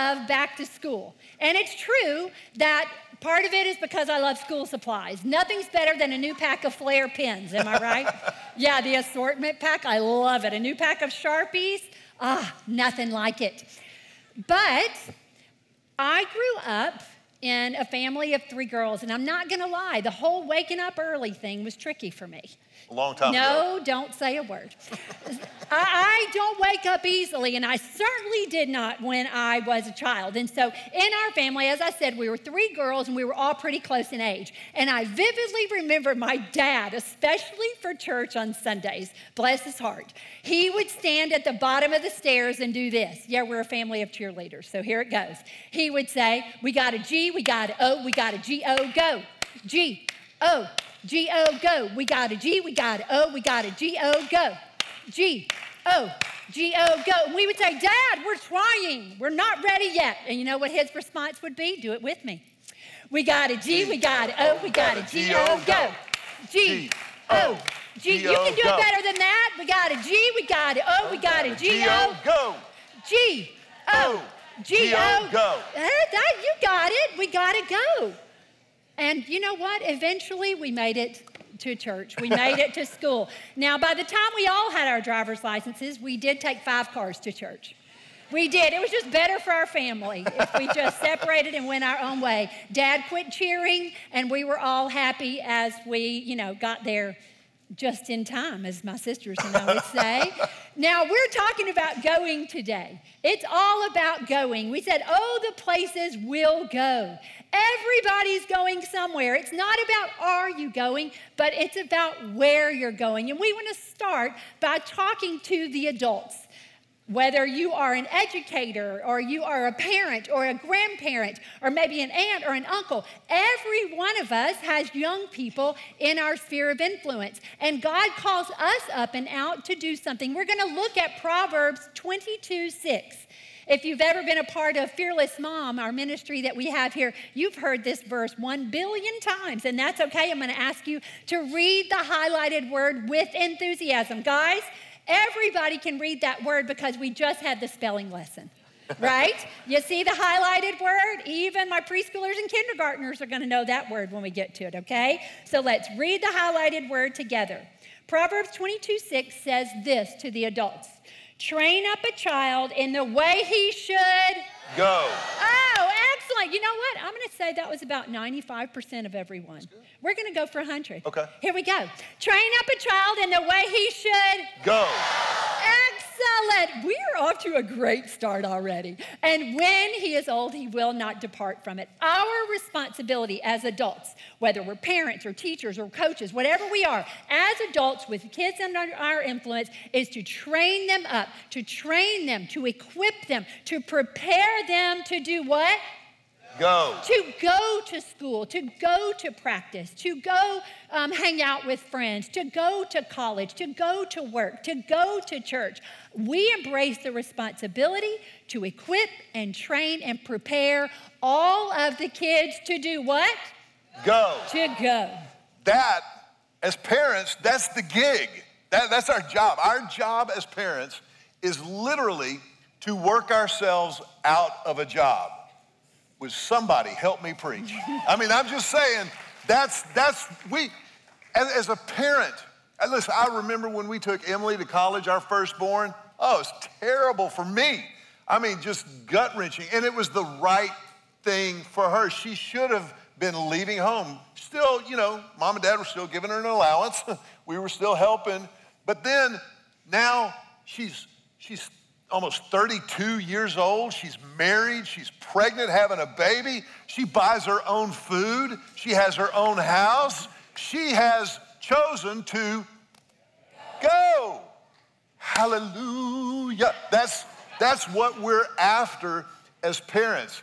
love back to school. And it's true that part of it is because I love school supplies. Nothing's better than a new pack of Flair pens, am I right? Yeah, the assortment pack, I love it. A new pack of Sharpies, nothing like it. But I grew up in a family of 3 girls, and I'm not gonna lie, the whole waking up early thing was tricky for me. A long time ago. No, don't say a word. I don't wake up easily, and I certainly did not when I was a child. And so in our family, as I said, we were 3 girls, and we were all pretty close in age. And I vividly remember my dad, especially for church on Sundays, bless his heart. He would stand at the bottom of the stairs and do this. Yeah, we're a family of cheerleaders, so here it goes. He would say, we got a G, we got an O, we got a G-O, go. G, O, G-O, go. We got a G, we got an O, we got a G-O, go. G-O, G-O, go. And we would say, Dad, we're trying. We're not ready yet. And you know what his response would be? Do it with me. We got a G, we got an O, we got a G-O, go. G-O, G. You can do it better than that. We got a G, we got an O, we got a G-O, go. G-O, G-O, go. You got it. We got to go. And you know what? Eventually, we made it to church. We made it to school. Now, by the time we all had our driver's licenses, we did take 5 cars to church. We did. It was just better for our family if we just separated and went our own way. Dad quit cheering, and we were all happy as we, got there just in time, as my sisters and I would say. Now, we're talking about going today. It's all about going. We said, the places we'll go. Everybody's going somewhere. It's not about are you going, but it's about where you're going. And we want to start by talking to the adults. Whether you are an educator or you are a parent or a grandparent or maybe an aunt or an uncle, every one of us has young people in our sphere of influence. And God calls us up and out to do something. We're going to look at Proverbs 22:6. If you've ever been a part of Fearless Mom, our ministry that we have here, you've heard this verse 1 billion times, and that's okay. I'm going to ask you to read the highlighted word with enthusiasm. Guys, everybody can read that word because we just had the spelling lesson, right? You see the highlighted word? Even my preschoolers and kindergartners are going to know that word when we get to it, okay? So let's read the highlighted word together. Proverbs 22:6 says this to the adults. Train up a child in the way he should go. Oh, excellent. You know what? I'm going to say that was about 95% of everyone. We're going to go for 100. Okay. Here we go. Train up a child in the way he should go. Excellent. We are off to a great start already. And when he is old, he will not depart from it. Our responsibility as adults, whether we're parents or teachers or coaches, whatever we are, as adults with kids under our influence, is to train them up, to train them, to equip them, to prepare them to do what? Go. To go to school, to go to practice, to go hang out with friends, to go to college, to go to work, to go to church. We embrace the responsibility to equip and train and prepare all of the kids to do what? Go. To go. That, as parents, that's the gig. That's our job. Our job as parents is literally to work ourselves out of a job. Would somebody help me preach? I mean, I'm just saying, as a parent, and listen, I remember when we took Emily to college, our firstborn, it was terrible for me. I mean, just gut-wrenching, and it was the right thing for her. She should have been leaving home. Still, mom and dad were still giving her an allowance. We were still helping, but then now she's almost 32 years old. She's married. She's pregnant, having a baby. She buys her own food. She has her own house. She has chosen to go. Hallelujah. That's what we're after as parents.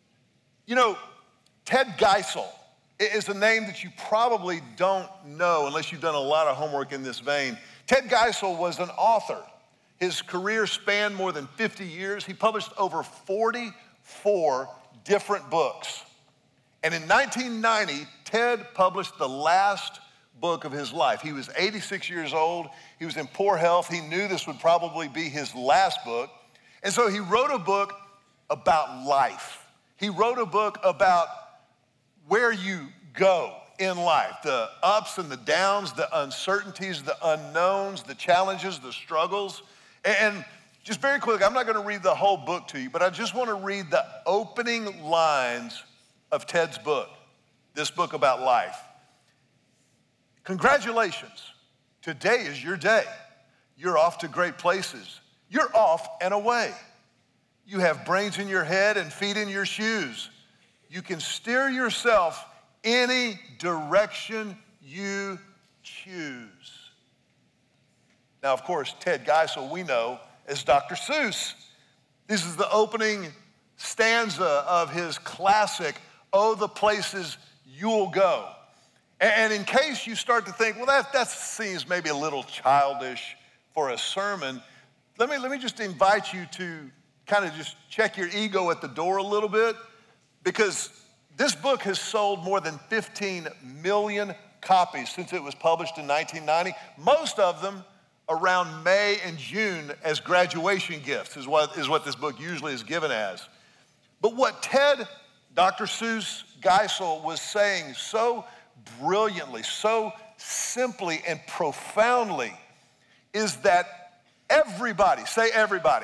Ted Geisel is a name that you probably don't know unless you've done a lot of homework in this vein. Ted Geisel was an author. His career spanned more than 50 years. He published over 44 different books. And in 1990, Ted published the last book of his life. He was 86 years old. He was in poor health. He knew this would probably be his last book. And so he wrote a book about life. He wrote a book about where you go in life, the ups and the downs, the uncertainties, the unknowns, the challenges, the struggles. And just very quickly, I'm not going to read the whole book to you, but I just want to read the opening lines of Ted's book, this book about life. Congratulations. Today is your day. You're off to great places. You're off and away. You have brains in your head and feet in your shoes. You can steer yourself any direction you choose. Now, of course, Ted Geisel, we know as Dr. Seuss. This is the opening stanza of his classic, Oh, the Places You'll Go. And in case you start to think, well, that seems maybe a little childish for a sermon, let me just invite you to kind of just check your ego at the door a little bit, because this book has sold more than 15 million copies since it was published in 1990, most of them around May and June as graduation gifts is what this book usually is given as. But what Dr. Seuss Geisel was saying so brilliantly, so simply and profoundly is that everybody, say everybody.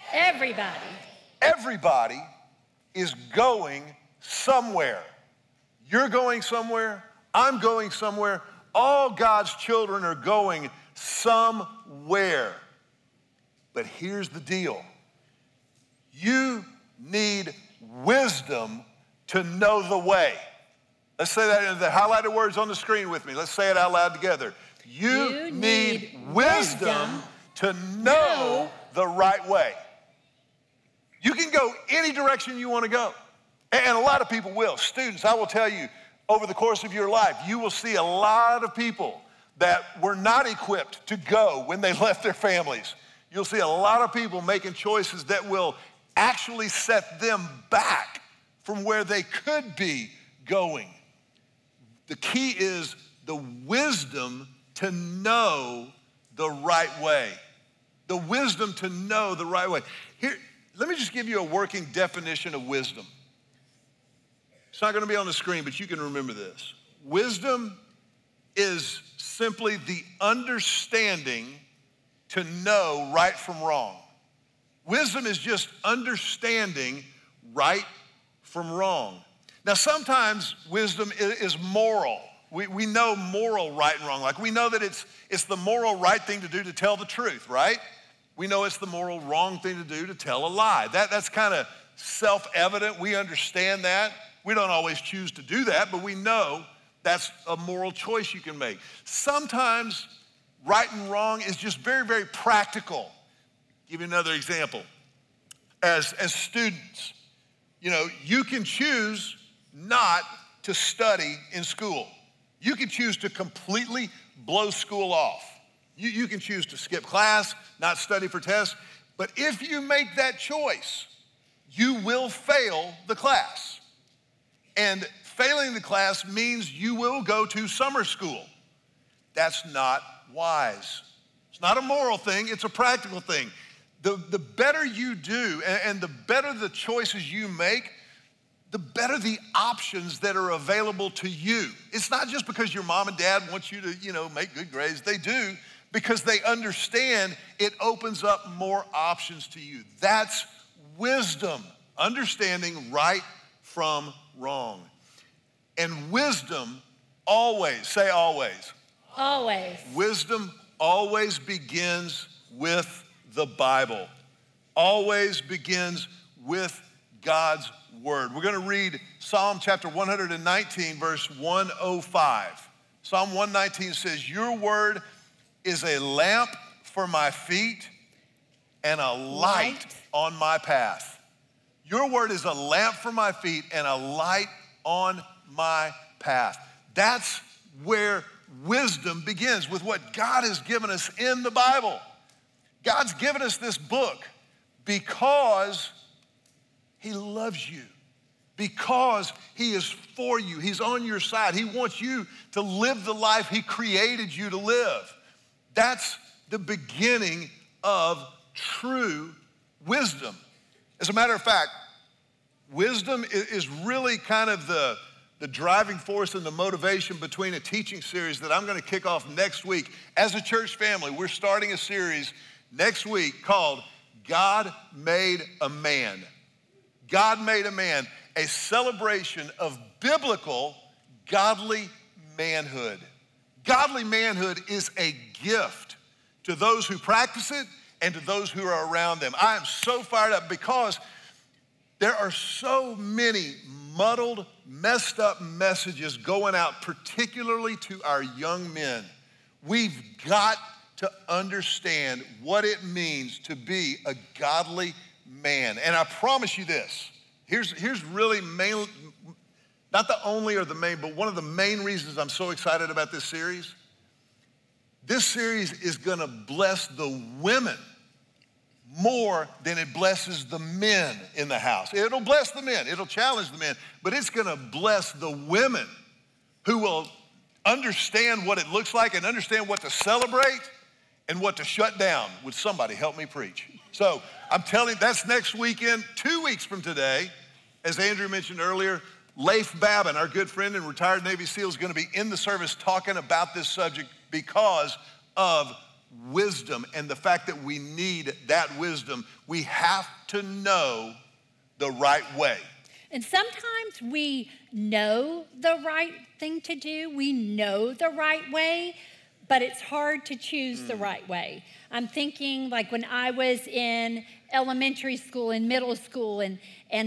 Everybody is going somewhere. You're going somewhere. I'm going somewhere. All God's children are going somewhere. But here's the deal. You need wisdom to know the way. Let's say that in the highlighted words on the screen with me. Let's say it out loud together. You need wisdom to know the right way. You can go any direction you want to go. And a lot of people will. Students, I will tell you, over the course of your life, you will see a lot of people that were not equipped to go when they left their families. You'll see a lot of people making choices that will actually set them back from where they could be going. The key is the wisdom to know the right way. The wisdom to know the right way. Here, let me just give you a working definition of wisdom. It's not going to be on the screen, but you can remember this. Wisdom is simply the understanding to know right from wrong. Wisdom is just understanding right from wrong. Now, sometimes wisdom is moral. We know moral right and wrong. Like we know that it's the moral right thing to do to tell the truth, right? We know it's the moral wrong thing to do to tell a lie. That's kind of self-evident. We understand that. We don't always choose to do that, but we know that's a moral choice you can make. Sometimes right and wrong is just very, very practical. Give you another example. As students, you can choose not to study in school. You can choose to completely blow school off. You can choose to skip class, not study for tests. But if you make that choice, you will fail the class. And failing the class means you will go to summer school. That's not wise. It's not a moral thing, it's a practical thing. The better you do and the better the choices you make, the better the options that are available to you. It's not just because your mom and dad want you to, make good grades. They do because they understand it opens up more options to you. That's wisdom, understanding right from wrong. And wisdom always, say always. Always. Wisdom always begins with the Bible. Always begins with God's word. We're going to read Psalm chapter 119, verse 105. Psalm 119 says, your word is a lamp for my feet and a light on my path. Your word is a lamp for my feet and a light on my path. That's where wisdom begins, with what God has given us in the Bible. God's given us this book because he loves you, because he is for you. He's on your side. He wants you to live the life he created you to live. That's the beginning of true wisdom. As a matter of fact, wisdom is really kind of the driving force and the motivation between a teaching series that I'm going to kick off next week. As a church family, we're starting a series next week called God Made a Man. God Made a Man, a celebration of biblical, godly manhood. Godly manhood is a gift to those who practice it and to those who are around them. I am so fired up because there are so many muddled, messed up messages going out, particularly to our young men. We've got to understand what it means to be a godly man. And I promise you this, here's really main, not the only or the main, but one of the main reasons I'm so excited about this series. This series is gonna bless the women more than it blesses the men in the house. It'll bless the men, it'll challenge the men, but it's gonna bless the women who will understand what it looks like and understand what to celebrate and what to shut down. Would somebody help me preach? So I'm telling you, that's next weekend, 2 weeks from today. As Andrew mentioned earlier, Leif Babin, our good friend and retired Navy SEAL, is gonna be in the service talking about this subject because of wisdom and the fact that we need that wisdom. We have to know the right way. And sometimes we know the right thing to do, we know the right way, but it's hard to choose the right way. I'm thinking like when I was in elementary school and middle school and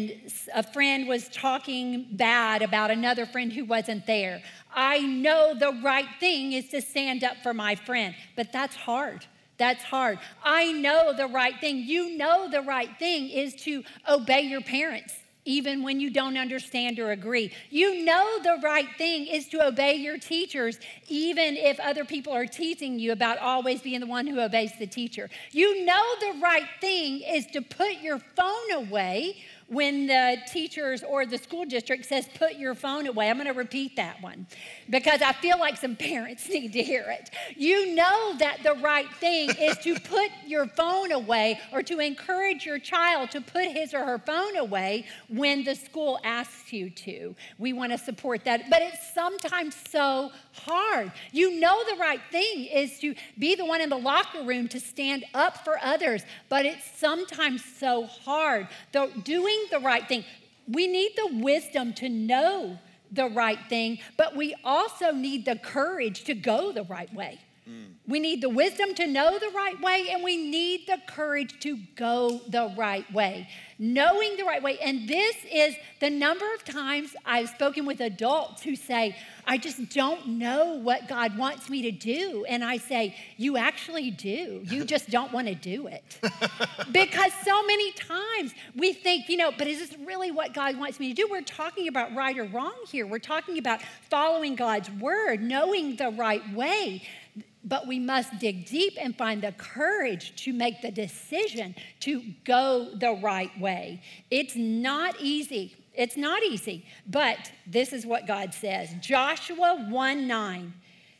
a friend was talking bad about another friend who wasn't there. I know the right thing is to stand up for my friend, but that's hard. That's hard. I know the right thing. You know the right thing is to obey your parents, even when you don't understand or agree. You know the right thing is to obey your teachers, even if other people are teasing you about always being the one who obeys the teacher. You know the right thing is to put your phone away when the teachers or the school district says, put your phone away. I'm going to repeat that one because I feel like some parents need to hear it. You know that the right thing is to put your phone away or to encourage your child to put his or her phone away when the school asks you to. We want to support that, but it's sometimes so hard. You know the right thing is to be the one in the locker room to stand up for others, but it's sometimes so hard. Doing the right thing. We need the wisdom to know the right thing, but we also need the courage to go the right way. We need the wisdom to know the right way, and we need the courage to go the right way. Knowing the right way. And this is the number of times I've spoken with adults who say, I just don't know what God wants me to do. And I say, you actually do. You just don't want to do it. Because so many times we think, but is this really what God wants me to do? We're talking about right or wrong here. We're talking about following God's word, knowing the right way. But we must dig deep and find the courage to make the decision to go the right way. It's not easy. It's not easy, but this is what God says. Joshua 1:9.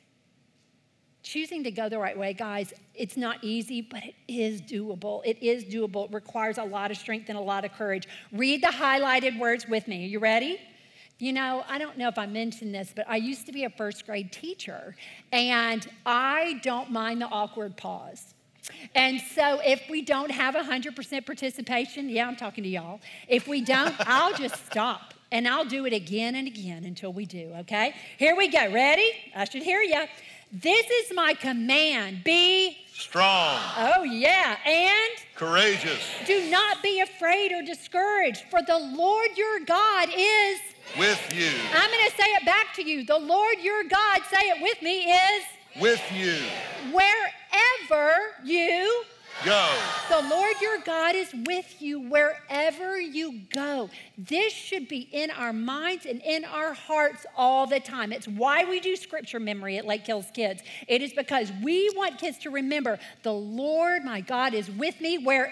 Choosing to go the right way, guys, it's not easy, but it is doable. It is doable. It requires a lot of strength and a lot of courage. Read the highlighted words with me. Are you ready? I don't know if I mentioned this, but I used to be a first grade teacher, and I don't mind the awkward pause. And so if we don't have 100% participation, yeah, I'm talking to y'all. If we don't, I'll just stop, and I'll do it again and again until we do, okay? Here we go. Ready? I should hear you. This is my command. Be strong. Oh, yeah. And courageous. Do not be afraid or discouraged, for the Lord your God is with you. I'm going to say it back to you. The Lord your God, say it with me, is with you. Wherever you go. The Lord your God is with you wherever you go. This should be in our minds and in our hearts all the time. It's why we do scripture memory at Lake Hills Kids. It is because we want kids to remember the Lord my God is with me wherever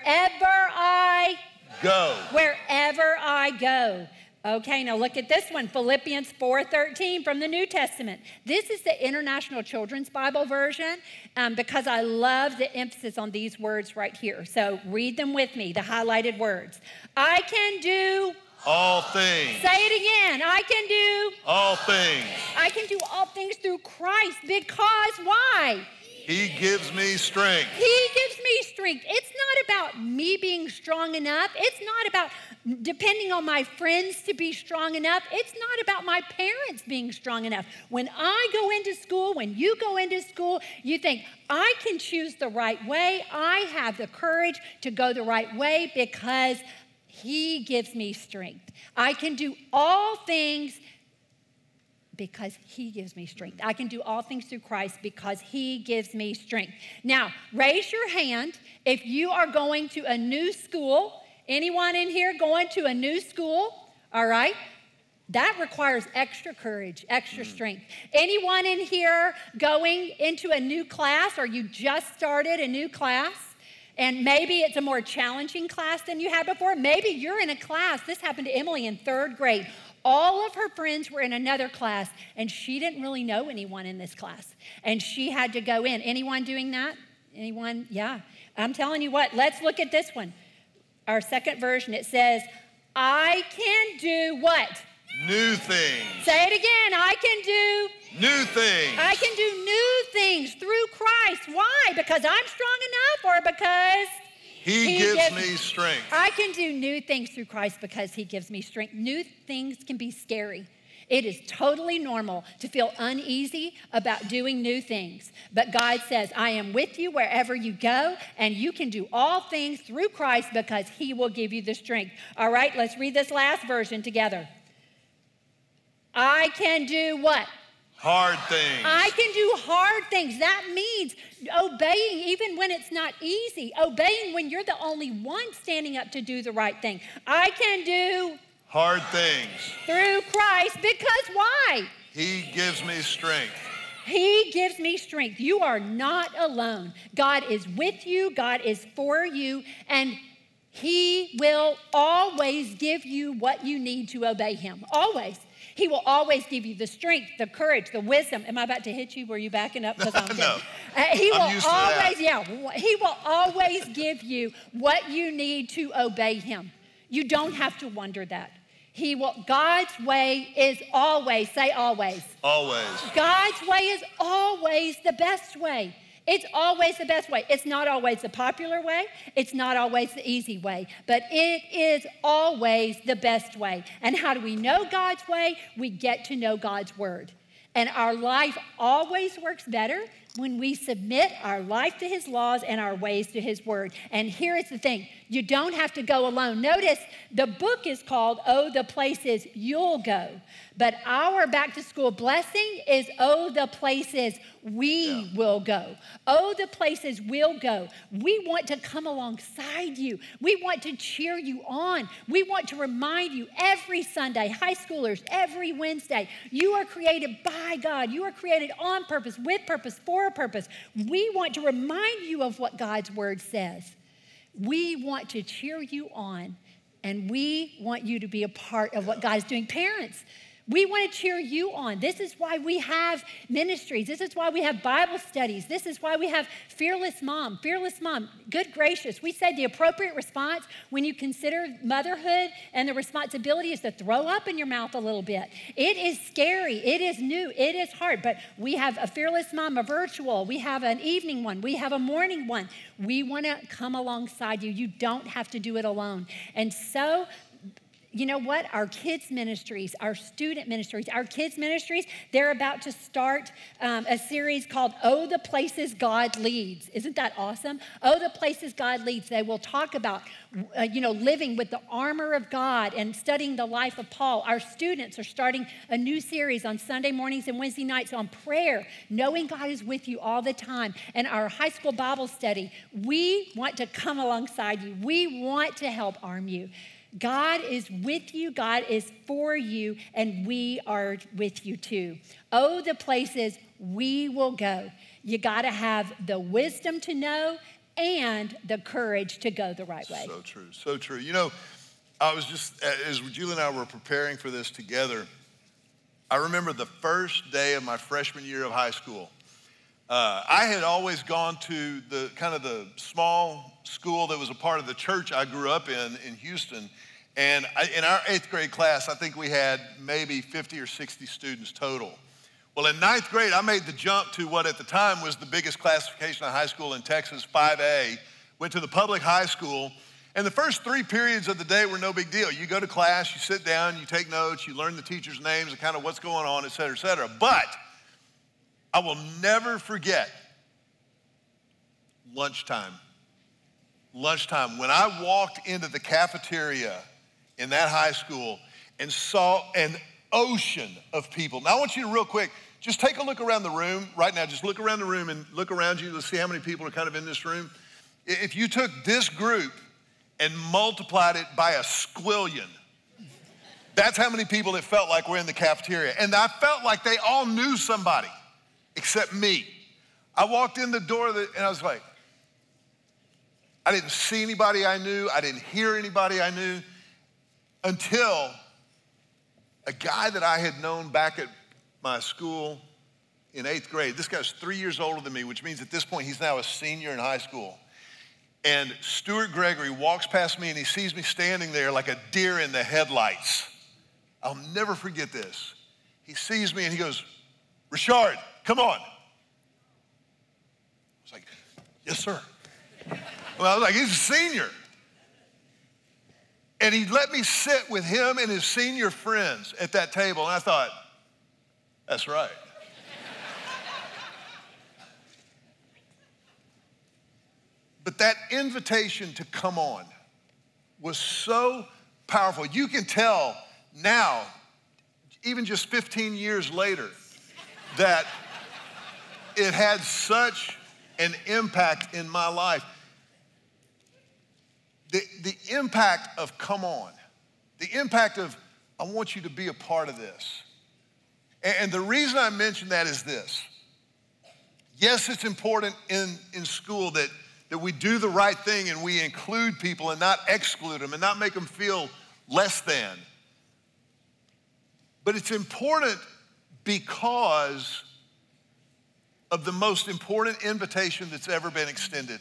I go. Wherever I go. Okay, now look at this one, Philippians 4:13 from the New Testament. This is the International Children's Bible version because I love the emphasis on these words right here. So read them with me, the highlighted words. I can do All things. Say it again. I can do. All things. I can do all things through Christ because why? He gives me strength. He gives me strength. It's not about me being strong enough. It's not about depending on my friends to be strong enough. It's not about my parents being strong enough. When I go into school, when you go into school, you think, I can choose the right way. I have the courage to go the right way because He gives me strength. I can do all things because He gives me strength. I can do all things through Christ because He gives me strength. Now, raise your hand if you are going to a new school. Anyone in here going to a new school? All right. That requires extra courage, extra strength. Anyone in here going into a new class, or you just started a new class? And maybe it's a more challenging class than you had before. Maybe you're in a class. This happened to Emily in 3rd grade. All of her friends were in another class, and she didn't really know anyone in this class. And she had to go in. Anyone doing that? Anyone? Yeah. I'm telling you what, let's look at this one. Our second version, it says, I can do what? New things. Say it again. I can do new things. I can do new things through Christ. Why? Because I'm strong enough, or because He gives me strength. I can do new things through Christ because He gives me strength. New things can be scary. It is totally normal to feel uneasy about doing new things. But God says, I am with you wherever you go, and you can do all things through Christ because He will give you the strength. All right, let's read this last version together. I can do what? Hard things. I can do hard things. That means obeying even when it's not easy. Obeying when you're the only one standing up to do the right thing. I can do hard things through Christ because why? He gives me strength. He gives me strength. You are not alone. God is with you. God is for you. And He will always give you what you need to obey Him. Always. He will always give you the strength, the courage, the wisdom. Am I about to hit you? Were you backing up? No. He will I'm used to always, that. He will always give you what you need to obey Him. You don't have to wonder that. God's way is always, say always. Always. God's way is always the best way. It's always the best way. It's not always the popular way. It's not always the easy way, but it is always the best way. And how do we know God's way? We get to know God's word. And our life always works better when we submit our life to His laws and our ways to His word. And here is the thing. You don't have to go alone. Notice the book is called, Oh, the Places You'll Go. But our back to school blessing is, Oh, the places we will go. Oh, the places we'll go. We want to come alongside you. We want to cheer you on. We want to remind you every Sunday, high schoolers, every Wednesday, you are created by God. You are created on purpose, with purpose, for a purpose. We want to remind you of what God's word says. We want to cheer you on, and we want you to be a part of what God's doing. Parents, we want to cheer you on. This is why we have ministries. This is why we have Bible studies. This is why we have Fearless Mom. Fearless Mom, good gracious. We said the appropriate response when you consider motherhood and the responsibility is to throw up in your mouth a little bit. It is scary. It is new. It is hard. But we have a Fearless Mom, a virtual. We have an evening one. We have a morning one. We want to come alongside you. You don't have to do it alone. And so, you know what? Our kids' ministries, our student ministries, our kids' ministries, they're about to start a series called Oh, the Places God Leads. Isn't that awesome? Oh, the Places God Leads. They will talk about, living with the armor of God and studying the life of Paul. Our students are starting a new series on Sunday mornings and Wednesday nights on prayer, knowing God is with you all the time. And our high school Bible study, we want to come alongside you. We want to help arm you. God is with you, God is for you, and we are with you too. Oh, the places we will go. You got to have the wisdom to know and the courage to go the right way. So true, so true. You know, I was just, as Julie and I were preparing for this together, I remember the first day of my freshman year of high school. I had always gone to the kind of the small school that was a part of the church I grew up in Houston. And in our 8th grade class, I think we had maybe 50 or 60 students total. Well, in 9th grade, I made the jump to what at the time was the biggest classification of high school in Texas, 5A. Went to the public high school, and the first 3 periods of the day were no big deal. You go to class, you sit down, you take notes, you learn the teacher's names and kind of what's going on, et cetera, et cetera. But I will never forget lunchtime. Lunchtime, when I walked into the cafeteria in that high school and saw an ocean of people. Now I want you to real quick, just take a look around the room right now. Just look around the room and look around you. Let's see how many people are kind of in this room. If you took this group and multiplied it by a squillion, that's how many people it felt like were in the cafeteria. And I felt like they all knew somebody except me. I walked in the door and I was like, I didn't see anybody I knew. I didn't hear anybody I knew until a guy that I had known back at my school in 8th grade. This guy's 3 years older than me, which means at this point he's now a senior in high school. And Stuart Gregory walks past me and he sees me standing there like a deer in the headlights. I'll never forget this. He sees me and he goes, "Richard, come on." I was like, "Yes, sir." Well, I was like, he's a senior. And he let me sit with him and his senior friends at that table. And I thought, that's right. But that invitation to come on was so powerful. You can tell now, even just 15 years later, that it had such an impact in my life. The impact of come on, the impact of I want you to be a part of this. And the reason I mention that is this. Yes, it's important in school that we do the right thing and we include people and not exclude them and not make them feel less than. But it's important because of the most important invitation that's ever been extended.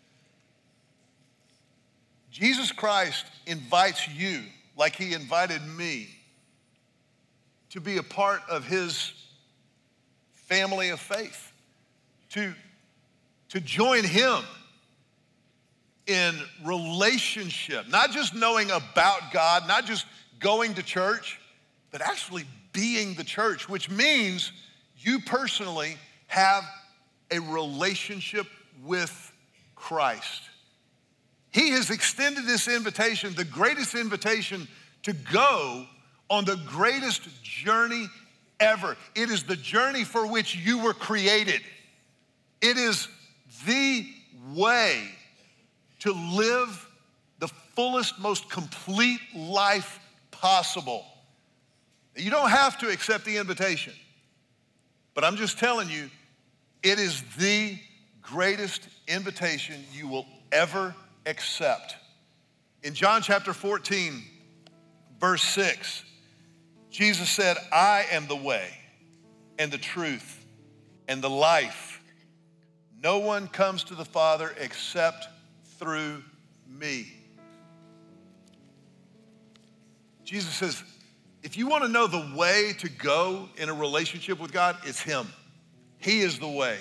Jesus Christ invites you, like he invited me, to be a part of his family of faith, to join him in relationship, not just knowing about God, not just going to church, but actually being the church, which means you personally have a relationship with Christ. He has extended this invitation, the greatest invitation, to go on the greatest journey ever. It is the journey for which you were created. It is the way to live the fullest, most complete life possible. You don't have to accept the invitation, but I'm just telling you, it is the greatest invitation you will ever accept. In John chapter 14, verse 6, Jesus said, "I am the way and the truth and the life. No one comes to the Father except through me." Jesus says, if you want to know the way to go in a relationship with God, it's him. He is the way.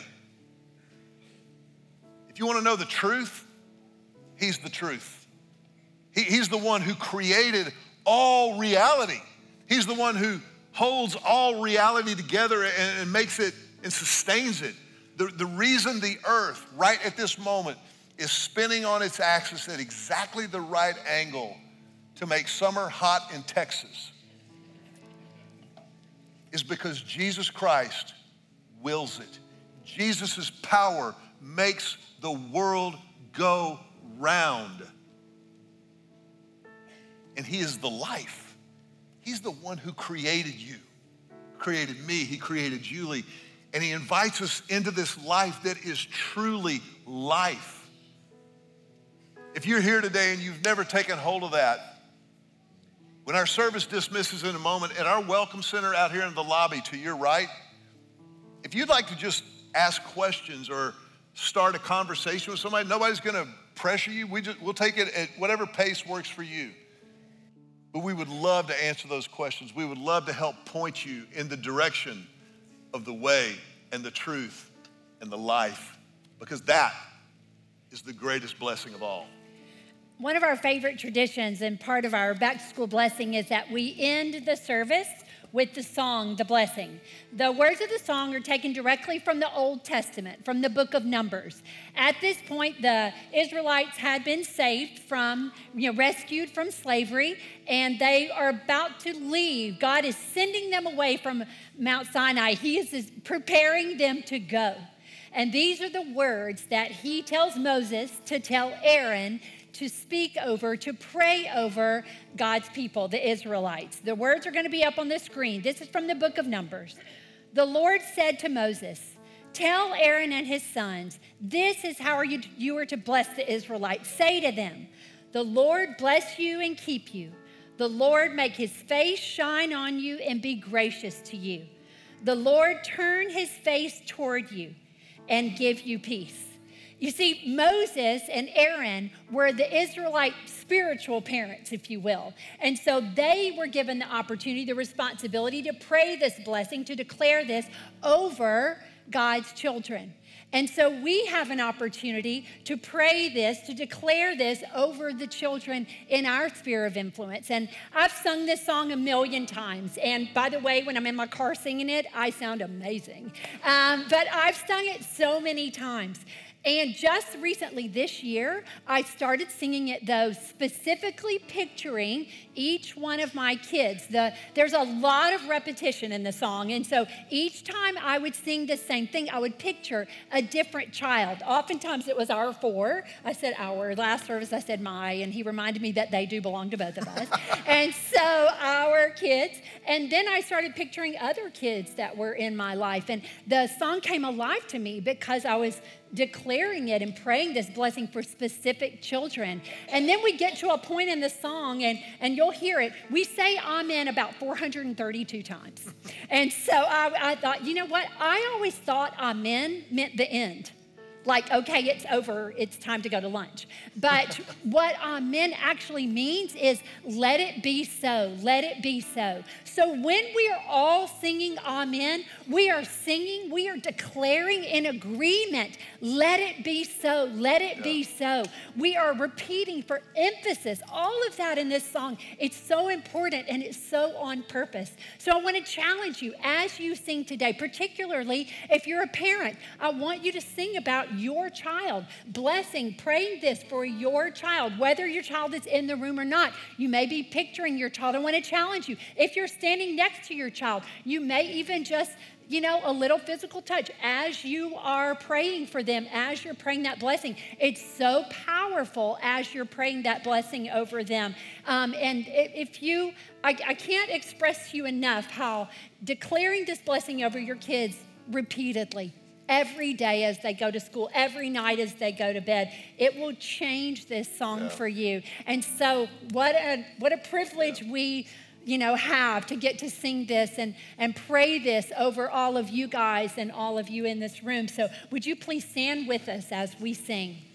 If you want to know the truth, he's the truth. He's the one who created all reality. He's the one who holds all reality together and makes it and sustains it. The reason the earth right at this moment is spinning on its axis at exactly the right angle to make summer hot in Texas is because Jesus Christ wills it. Jesus' power makes the world go round. And he is the life. He's the one who created you, created me, he created Julie, and he invites us into this life that is truly life. If you're here today and you've never taken hold of that, when our service dismisses in a moment, at our welcome center out here in the lobby to your right, if you'd like to just ask questions or start a conversation with somebody, nobody's gonna pressure you. We'll take it at whatever pace works for you. But we would love to answer those questions. We would love to help point you in the direction of the way and the truth and the life, because that is the greatest blessing of all. One of our favorite traditions and part of our back to school blessing is that we end the service with the song, The Blessing. The words of the song are taken directly from the Old Testament, from the book of Numbers. At this point, the Israelites had been saved from, rescued from slavery, and they are about to leave. God is sending them away from Mount Sinai. He is preparing them to go. And these are the words that he tells Moses to tell Aaron to speak over, to pray over God's people, the Israelites. The words are going to be up on the screen. This is from the book of Numbers. The Lord said to Moses, "Tell Aaron and his sons, this is how you are to bless the Israelites. Say to them, the Lord bless you and keep you. The Lord make his face shine on you and be gracious to you. The Lord turn his face toward you and give you peace." You see, Moses and Aaron were the Israelite spiritual parents, if you will. And so they were given the opportunity, the responsibility to pray this blessing, to declare this over God's children. And so we have an opportunity to pray this, to declare this over the children in our sphere of influence. And I've sung this song a million times. And by the way, when I'm in my car singing it, I sound amazing. But I've sung it so many times. And just recently this year, I started singing it, though, specifically picturing each one of my kids. There's a lot of repetition in the song. And so each time I would sing the same thing, I would picture a different child. Oftentimes it was our four. I said our. Last service I said my, and he reminded me that they do belong to both of us. And so our kids. And then I started picturing other kids that were in my life. And the song came alive to me because I was declaring it and praying this blessing for specific children. And then we get to a point in the song, and you'll hear it. We say amen about 432 times. And so I thought, you know what? I always thought amen meant the end. Like, okay, it's over, it's time to go to lunch. But what amen actually means is let it be so, let it be so. So when we are all singing amen, we are singing, we are declaring in agreement, let it be so, let it be so. We are repeating for emphasis, all of that in this song. It's so important and it's so on purpose. So I want to challenge you as you sing today, particularly if you're a parent, I want you to sing about your child, blessing, praying this for your child, whether your child is in the room or not. You may be picturing your child. I want to challenge you. If you're standing next to your child, you may even just a little physical touch as you are praying for them, as you're praying that blessing. It's so powerful as you're praying that blessing over them. I can't express to you enough how declaring this blessing over your kids repeatedly, every day as they go to school, every night as they go to bed, it will change this song for you. And so what a privilege we have to get to sing this and pray this over all of you guys and all of you in this room. So would you please stand with us as we sing?